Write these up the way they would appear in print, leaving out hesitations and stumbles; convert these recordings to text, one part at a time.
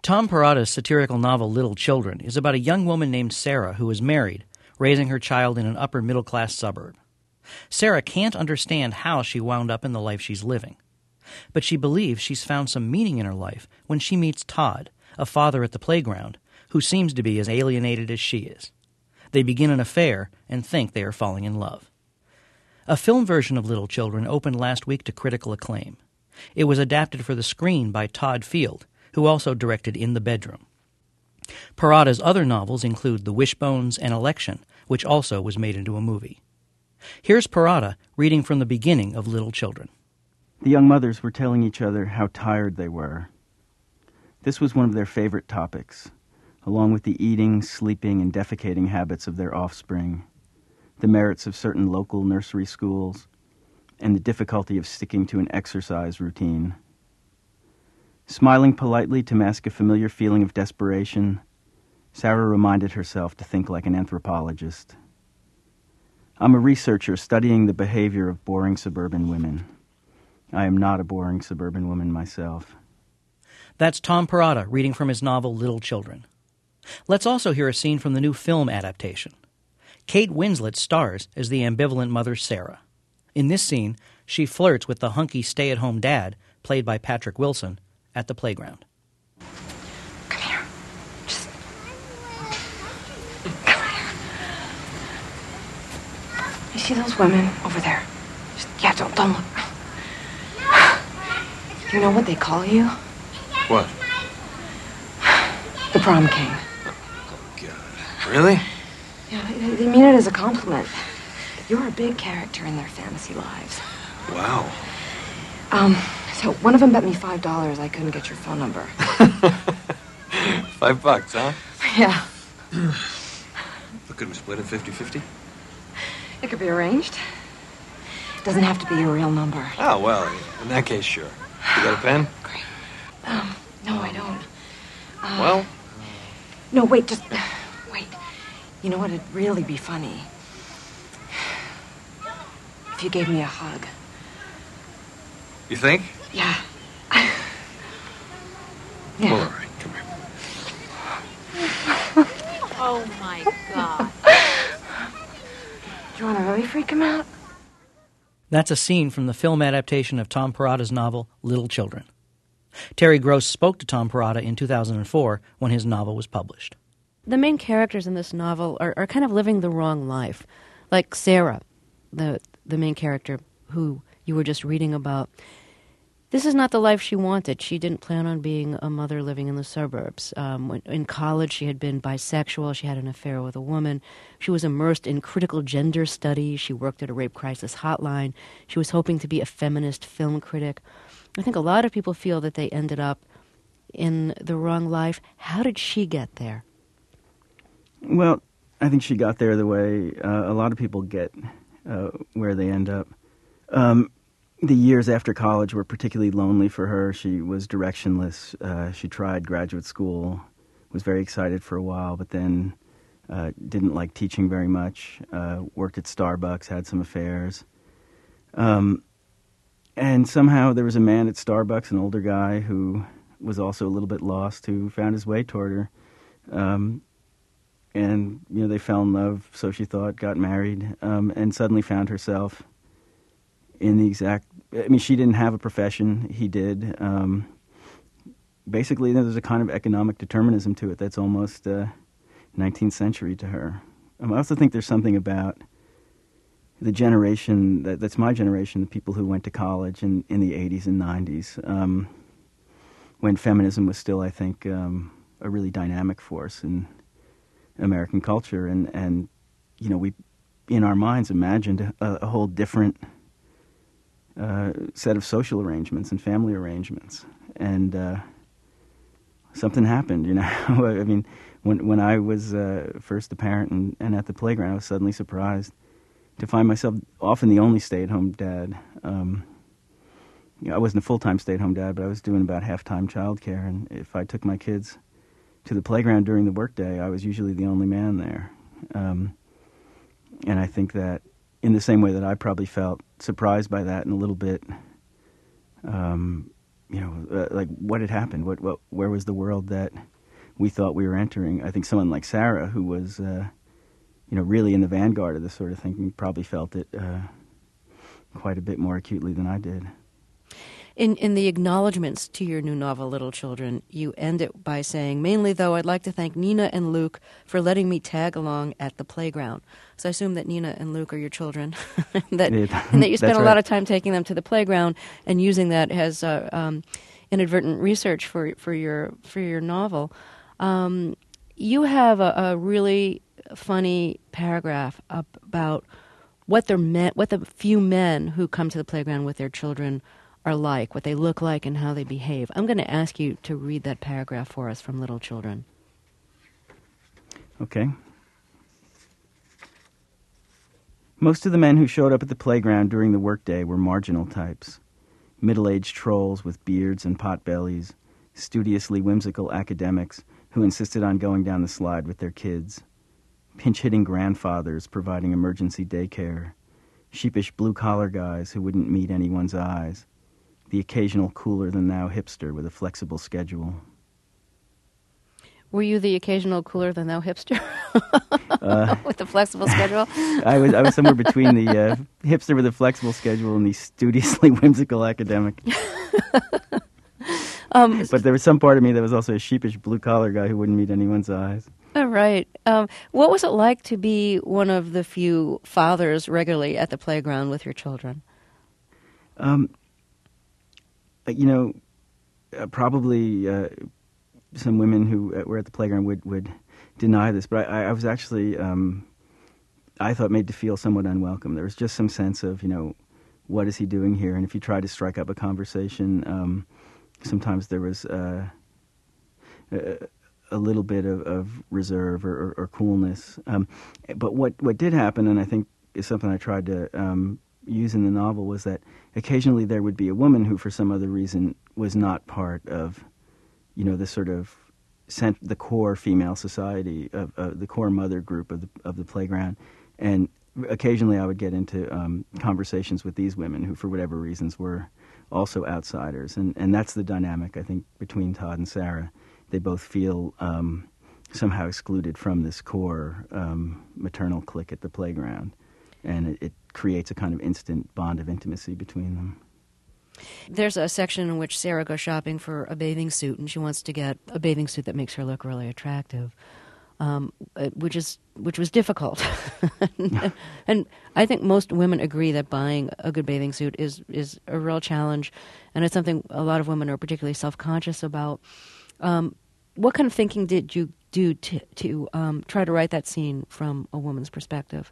Tom Perrotta's satirical novel Little Children is about a young woman named Sarah who is married, raising her child in an upper-middle-class suburb. Sarah can't understand how she wound up in the life she's living. But she believes she's found some meaning in her life when she meets Todd, a father at the playground, who seems to be as alienated as she is. They begin an affair and think they are falling in love. A film version of Little Children opened last week to critical acclaim. It was adapted for the screen by Todd Field, who also directed In the Bedroom. Perrotta's other novels include The Wishbones and Election, which also was made into a movie. Here's Perrotta reading from the beginning of Little Children. The young mothers were telling each other how tired they were. This was one of their favorite topics, along with the eating, sleeping, and defecating habits of their offspring, the merits of certain local nursery schools, and the difficulty of sticking to an exercise routine. Smiling politely to mask a familiar feeling of desperation, Sarah reminded herself to think like an anthropologist. I'm a researcher studying the behavior of boring suburban women. I am not a boring suburban woman myself. That's Tom Perrotta reading from his novel Little Children. Let's also hear a scene from the new film adaptation. Kate Winslet stars as the ambivalent mother Sarah. In this scene, she flirts with the hunky stay-at-home dad, played by Patrick Wilson, at the playground. Come here. Just... Come here. You see those women over there? Don't look. You know what they call you? What? The prom king. Oh, God. Really? Yeah, they mean it as a compliment. You're a big character in their fantasy lives. Wow. So one of them bet me $5 I couldn't get your phone number. $5, huh? Yeah. But could we split it 50-50? It could be arranged. It doesn't have to be your real number. Oh, well, in that case, sure. You got a pen? Great. No, I don't. Well? No, wait, just... Wait. You know what? It'd really be funny if you gave me a hug. You think? Yeah. Well, all right, come here. Oh, my God. Do you want to really freak him out? That's a scene from the film adaptation of Tom Perrotta's novel Little Children. Terry Gross spoke to Tom Perrotta in 2004 when his novel was published. The main characters in this novel are kind of living the wrong life. Like Sarah, the main character who you were just reading about. This is not the life she wanted. She didn't plan on being a mother living in the suburbs. In college, she had been bisexual. She had an affair with a woman. She was immersed in critical gender studies. She worked at a rape crisis hotline. She was hoping to be a feminist film critic. I think a lot of people feel that they ended up in the wrong life. How did she get there? Well, I think she got there the way a lot of people get where they end up. The years after college were particularly lonely for her. She was directionless. She tried graduate school, was very excited for a while, but then didn't like teaching very much, worked at Starbucks, had some affairs. And somehow there was a man at Starbucks, an older guy who was also a little bit lost, who found his way toward her. And, they fell in love, so she thought, got married, and suddenly found herself in the exact... she didn't have a profession. He did. Basically, there's a kind of economic determinism to it that's almost 19th century to her. I also think there's something about the generation, that's my generation, the people who went to college in the 80s and 90s, when feminism was still, I think, a really dynamic force in American culture. And we, in our minds, imagined a whole different set of social arrangements and family arrangements. And something happened, when I was first a parent and at the playground, I was suddenly surprised to find myself often the only stay-at-home dad. I wasn't a full-time stay-at-home dad, but I was doing about half-time childcare, and if I took my kids to the playground during the workday, I was usually the only man there. And I think that in the same way that I probably felt surprised by that and a little bit, like what had happened? Where was the world that we thought we were entering? I think someone like Sarah, who was, really in the vanguard of this sort of thinking, probably felt it quite a bit more acutely than I did. In the acknowledgments to your new novel, Little Children, you end it by saying, mainly, though, I'd like to thank Nina and Luke for letting me tag along at the playground. So I assume that Nina and Luke are your children, and that you spent a lot of time taking them to the playground and using that as inadvertent research for your novel. You have a really funny paragraph about what the few men who come to the playground with their children are like, what they look like, and how they behave. I'm going to ask you to read that paragraph for us from Little Children. Okay. Most of the men who showed up at the playground during the workday were marginal types. Middle-aged trolls with beards and pot-bellies, studiously whimsical academics who insisted on going down the slide with their kids, pinch-hitting grandfathers providing emergency daycare, sheepish blue-collar guys who wouldn't meet anyone's eyes, the occasional cooler-than-thou hipster with a flexible schedule. Were you the occasional cooler-than-thou hipster with the flexible schedule? I was somewhere between the hipster with a flexible schedule and the studiously whimsical academic. But there was some part of me that was also a sheepish blue-collar guy who wouldn't meet anyone's eyes. All right. What was it like to be one of the few fathers regularly at the playground with your children? Probably some women who were at the playground would deny this, but I was actually, I thought, made to feel somewhat unwelcome. There was just some sense of, what is he doing here? And if you try to strike up a conversation, sometimes there was a little bit of reserve or coolness. But what did happen, and I think is something I tried to use in the novel, was that occasionally there would be a woman who, for some other reason, was not part of, the sort of the core female society of the core mother group of the playground, and occasionally I would get into conversations with these women who, for whatever reasons, were also outsiders, and that's the dynamic I think between Todd and Sarah. They both feel somehow excluded from this core maternal clique at the playground, and it creates a kind of instant bond of intimacy between them. There's a section in which Sarah goes shopping for a bathing suit, and she wants to get a bathing suit that makes her look really attractive, which was difficult. And I think most women agree that buying a good bathing suit is a real challenge, and it's something a lot of women are particularly self-conscious about. What kind of thinking did you do to try to write that scene from a woman's perspective?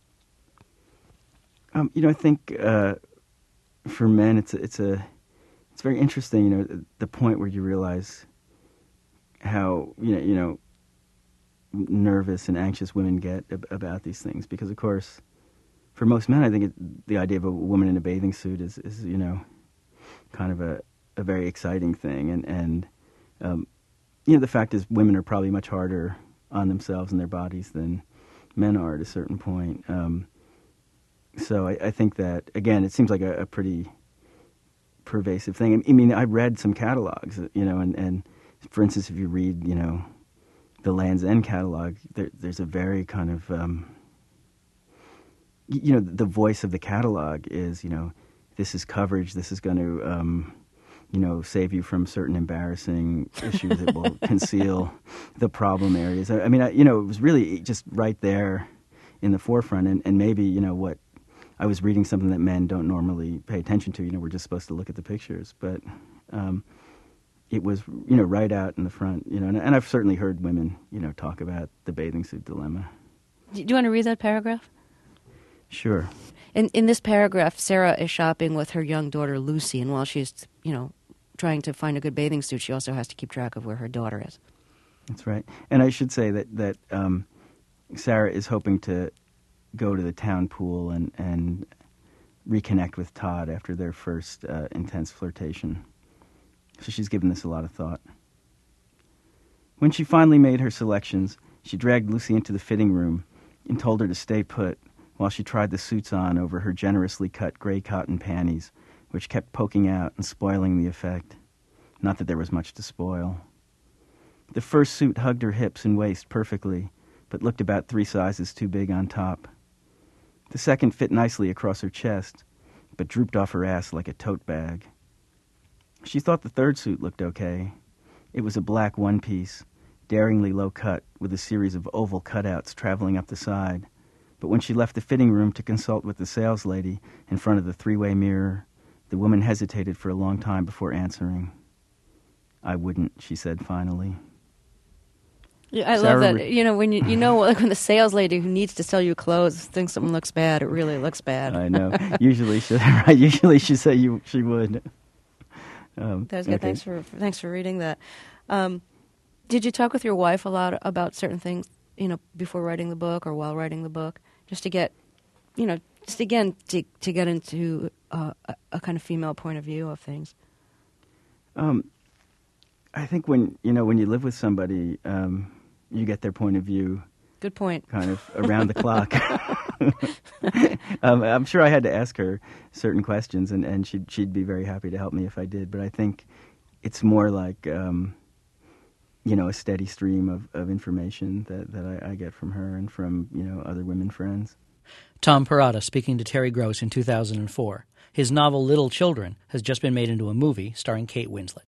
I think for men, it's very interesting. The point where you realize how nervous and anxious women get about these things, because of course, for most men, I think the idea of a woman in a bathing suit is kind of a very exciting thing, and the fact is women are probably much harder on themselves and their bodies than men are at a certain point. So I think that, again, it seems like a pretty pervasive thing. I mean, I read some catalogs, and for instance, if you read, the Land's End catalog, there's a very kind of, the voice of the catalog is, this is coverage, this is going to, save you from certain embarrassing issues that will conceal the problem areas. I mean, it was really just right there in the forefront, and maybe, what I was reading something that men don't normally pay attention to. We're just supposed to look at the pictures, but it was, right out in the front, and I've certainly heard women, talk about the bathing suit dilemma. Do you want to read that paragraph? Sure. In this paragraph, Sarah is shopping with her young daughter, Lucy, and while she's, trying to find a good bathing suit, she also has to keep track of where her daughter is. That's right. And I should say that Sarah is hoping to go to the town pool and reconnect with Todd after their first intense flirtation. So she's given this a lot of thought. When she finally made her selections, she dragged Lucy into the fitting room and told her to stay put while she tried the suits on over her generously cut gray cotton panties, which kept poking out and spoiling the effect. not that there was much to spoil. The first suit hugged her hips and waist perfectly, but looked about 3 sizes too big on top. The second fit nicely across her chest, but drooped off her ass like a tote bag. She thought the third suit looked okay. It was a black one-piece, daringly low-cut, with a series of oval cutouts traveling up the side. But when she left the fitting room to consult with the sales lady in front of the 3-way mirror, the woman hesitated for a long time before answering. "I wouldn't," she said finally. Yeah, I Sarah love that. Like when the sales lady who needs to sell you clothes thinks something looks bad, it really looks bad. I know. Usually she'd say she would. That was good. Okay. Thanks for reading that. Did you talk with your wife a lot about certain things, before writing the book or while writing the book, just to get, just again to get into a kind of female point of view of things? I think when you live with somebody, you get their point of view. Good point. Kind of around the clock. I'm sure I had to ask her certain questions, and she'd be very happy to help me if I did. But I think it's more like a steady stream of information that I get from her and from other women friends. Tom Perrotta speaking to Terry Gross in 2004. His novel Little Children has just been made into a movie starring Kate Winslet.